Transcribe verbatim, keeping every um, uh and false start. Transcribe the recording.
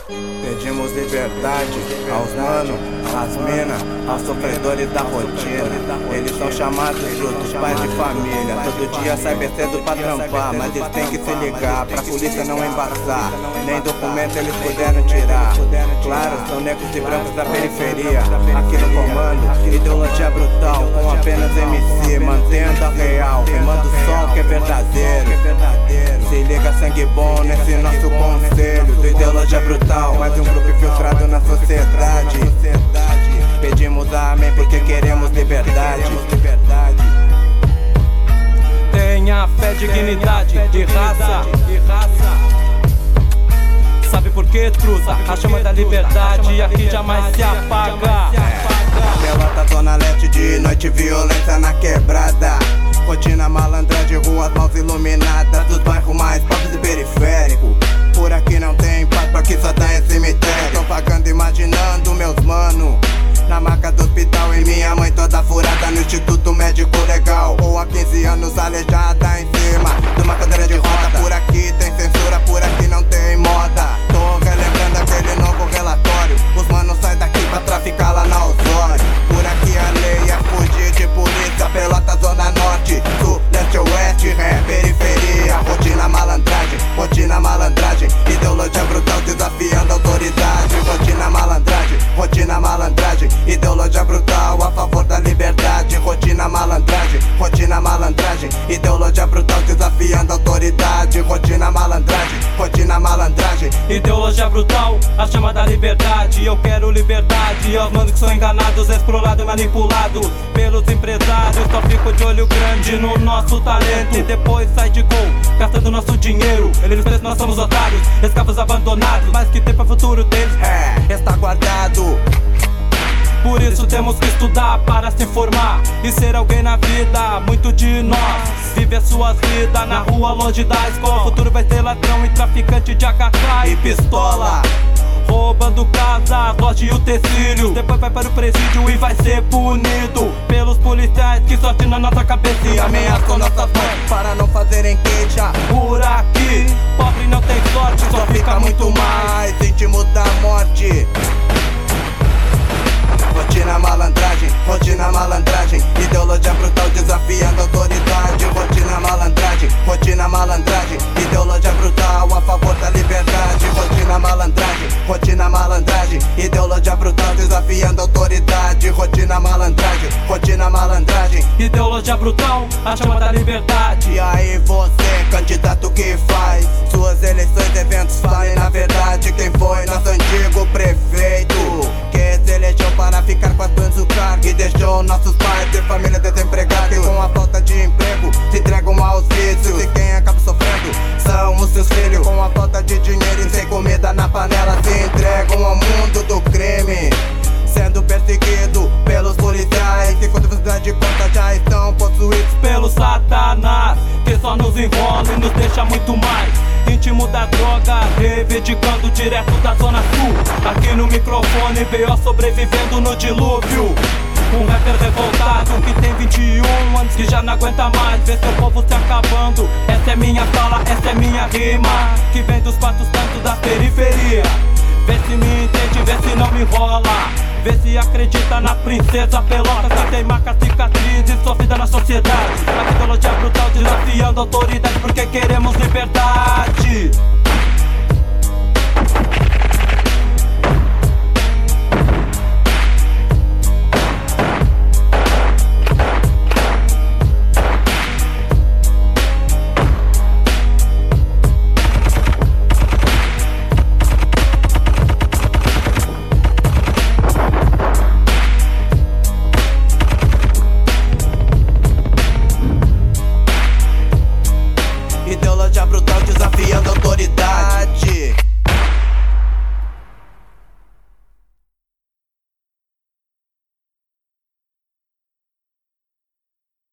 Pedimos liberdade aos manos, às minas, aos sofredores da rotina. Eles são chamados frutos, pais de família. Todo dia sai cedo pra trampar, mas eles têm que se ligar pra polícia não embaçar. Nem documento eles puderam tirar. Claro, são negros e brancos da periferia. Aqui no comando, ideologia brutal, com apenas M C, mantendo a real, rimando só o que é verdadeiro. Se liga, sangue bom nesse nosso conselho do ideologia brutal, mais um grupo infiltrado na sociedade. Pedimos amém porque queremos liberdade. Tenha fé, dignidade e raça. Sabe por que, truta? A chama da liberdade aqui jamais se apaga. Pelota, zona leste, de noite, violência na quebrada. Rotina malandragem, ruas mal iluminadas, dos bairros mais pobres e periféricos. Por aqui não tem paz, por aqui só tá em cemitério. Tô pagando, imaginando meus mano na maca do hospital e minha mãe toda furada no instituto médico legal. Ou há quinze anos aleijada em cima de uma cadeira de roda. Por aqui tem censura, por aqui não tem moda. Tô relembrando aquele novo relatório. Os manos saem daqui pra traficar lá na Osório. Por aqui a lei é fugir de polícia. Pelota, zona norte, sul, leste, oeste, ré, periferia. Rotina malandragem, rotina malandragem, ideologia brutal desafiando a autoridade. Rotina malandragem, rotina malandragem, ideologia brutal a favor da liberdade. Rotina malandragem, rotina malandragem, ideologia brutal desafiando a autoridade. Rotina malandragem, rotina malandragem, ideologia brutal, a chama da liberdade. Eu quero liberdade aos manos que são enganados, explorados e manipulados pelos empresários. Só fico de olho grande no nosso talento e depois sai de gol, gastando nosso dinheiro. Eles pensam que nós somos otários, escravos abandonados, mas que tem para o futuro deles é, está guardado. Por isso temos que estudar para se formar e ser alguém na vida. Muito de nós vive as suas vidas na rua, longe da escola. O futuro vai ser ladrão e traficante de A K K e pistola, roubando casa, loja e utensílios. Depois vai para o presídio e vai ser punido pelos policiais que sortem na nossa cabeça e ameaçam nossas mães para não fazerem queixa. Por aqui, pobre não tem sorte, só fica muito mais íntimo da morte. Rotina malandragem, rotina malandragem, ideologia brutal desafiando a autoridade. Rotina malandragem, rotina malandragem, ideologia brutal a favor da liberdade. Rotina malandragem, rotina malandragem, ideologia brutal desafiando a autoridade. Rotina malandragem, rotina malandragem, ideologia brutal, a chama da liberdade. E aí você, candidato que faz suas eleições, eventos, fale na verdade quem foi nosso antigo prefeito que se elegeu para ficar com as bens do cargo e deixou nossos pais e família desempregados. Com a falta de emprego se entregam aos vícios e quem acaba sofrendo são os seus filhos. Com a falta de dinheiro e sem comida na panela se entregam ao mundo do crime, sendo perseguido pelos policiais e quando você dá de conta já estão possuídos pelo Satanás, que só nos enrola e nos deixa muito mais íntimo das drogas, reivindicando direto da zona sul. Aqui no microfone, B O sobrevivendo no dilúvio. Um rapper revoltado que tem vinte e um anos, que já não aguenta mais ver seu povo se acabando. Essa é minha fala, essa é minha rima, que vem dos quatro cantos da periferia. Vê se me entende, vê se não me enrola, vê se acredita na princesa Pelota, que tem marca, cicatriz e sofrida na sociedade. A ideologia brutal desafiando a autoridade porque queremos liberdade. Ideologia brutal desafiando a autoridade.